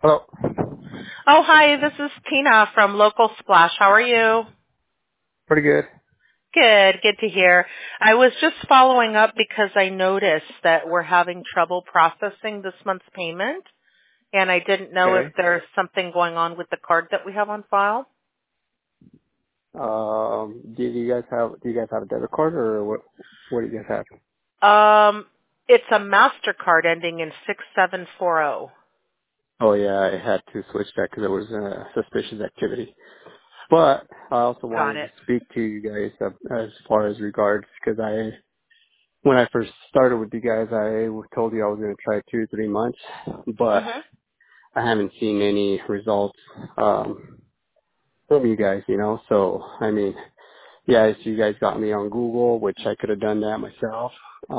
Hello. Oh, hi, this is Tina from Local Splash. How are you? Pretty good. Good to hear. I was just following up because I noticed that we're having trouble processing this month's payment, and I didn't know if Okay. there's something going on with the card that we have on file. Do you guys have a debit card or what do you guys have? It's a MasterCard ending in 6740. Oh yeah, I had to switch that because it was suspicious activity. But I also Got wanted to it. speak to you guys as far as regards because when I first started with you guys, I told you I was going to try 2 to 3 months, but Mhm. I haven't seen any results from you guys. So I mean, yes, you guys got me on Google, which I could have done that myself.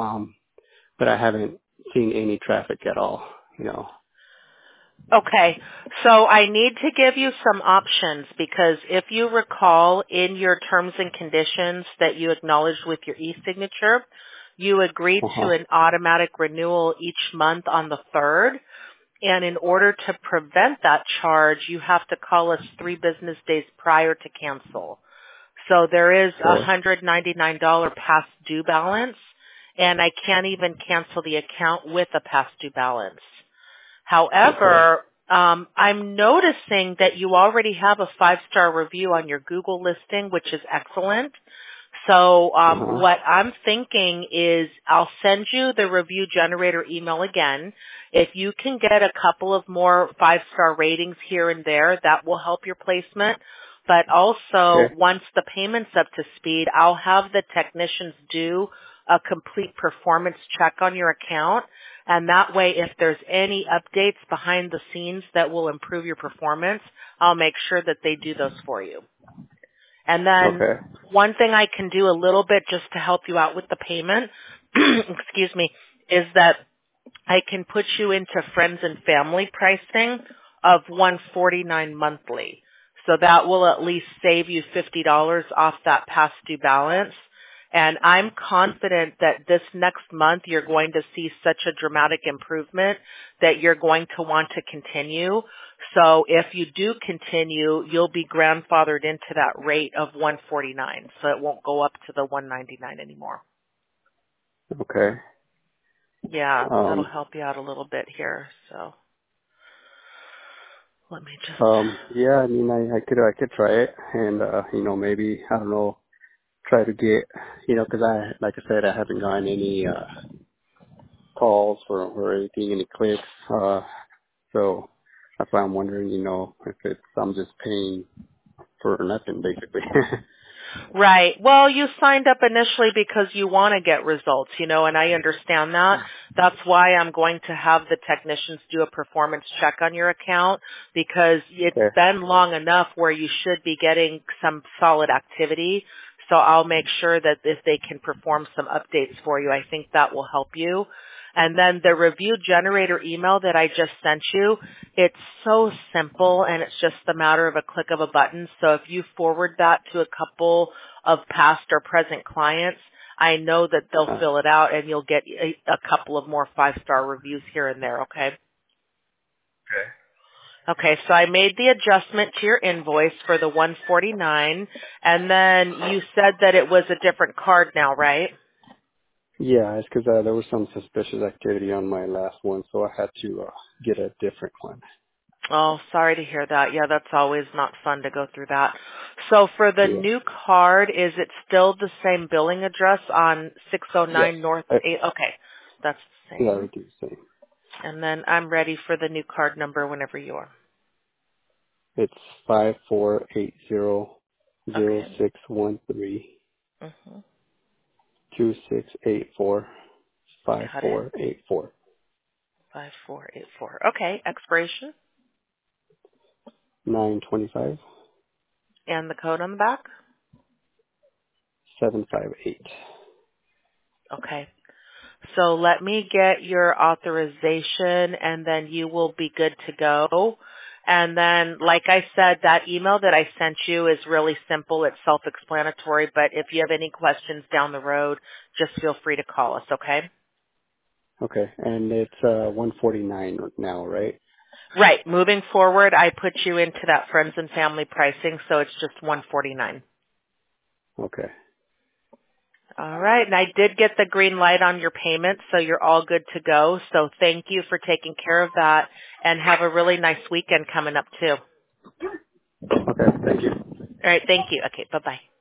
But I haven't seen any traffic at all. Okay, so I need to give you some options because if you recall in your terms and conditions that you acknowledged with your e-signature, you agreed to Uh-huh. an automatic renewal each month on the 3rd. And in order to prevent that charge, you have to call us 3 business days prior to cancel. So there is a Okay. $199 past due balance, and I can't even cancel the account with a past due balance. Okay. However, I'm noticing that you already have a 5-star review on your Google listing, which is excellent. So Uh-huh. what I'm thinking is I'll send you the review generator email again. If you can get a couple of more 5-star ratings here and there, that will help your placement. But also, Okay. once the payment's up to speed, I'll have the technicians do a complete performance check on your account. And that way, if there's any updates behind the scenes that will improve your performance, I'll make sure that they do those for you. And then Okay. one thing I can do a little bit just to help you out with the payment, excuse me, is that I can put you into friends and family pricing of $149 monthly. So that will at least save you $50 off that past due balance. And I'm confident that this next month you're going to see such a dramatic improvement that you're going to want to continue. So if you do continue, you'll be grandfathered into that rate of 149. So it won't go up to the 199 anymore. Okay. Yeah, that'll Um, help you out a little bit here. So let me just, yeah, I mean, I could try it and, maybe, I don't know, try to get, cause like I said, I haven't gotten any, calls or anything, any clicks, so that's why I'm wondering, if I'm just paying for nothing, basically. right. Well, you signed up initially because you want to get results, and I understand that. That's why I'm going to have the technicians do a performance check on your account because it's Okay. been long enough where you should be getting some solid activity. So I'll make sure that if they can perform some updates for you, I think that will help you. And then the review generator email that I just sent you, it's so simple and it's just a matter of a click of a button. So if you forward that to a couple of past or present clients, I know that they'll Uh, fill it out and you'll get a couple of more 5-star reviews here and there, okay? Okay, so I made the adjustment to your invoice for the 149 and then you said that it was a different card now, right? yeah, it's because there was some suspicious activity on my last one, so I had to get a different one. Oh, sorry to hear that. Yeah, that's always not fun to go through that. So for the Yeah. new card, is it still the same billing address on Yes. 609 North 8? Okay, that's the Yeah, same. we do the same. And then I'm ready for the new card number whenever you are. It's 5480 Okay. 0613 Mm-hmm. 2684 Got it. 5484 5484. Okay, expiration 925 and the code on the back. 758. Okay. So let me get your authorization and then you will be good to go. And then, like I said, that email that I sent you is really simple. It's self-explanatory, but if you have any questions down the road, just feel free to call us, okay? Okay, and it's 149 now, right? Right. Moving forward, I put you into that friends and family pricing, so it's just $149. Okay. All right. And I did get the green light on your payment, so you're all good to go. So thank you for taking care of that, and have a really nice weekend coming up too. Okay. Thank you. All right. Thank you. Okay. Bye-bye.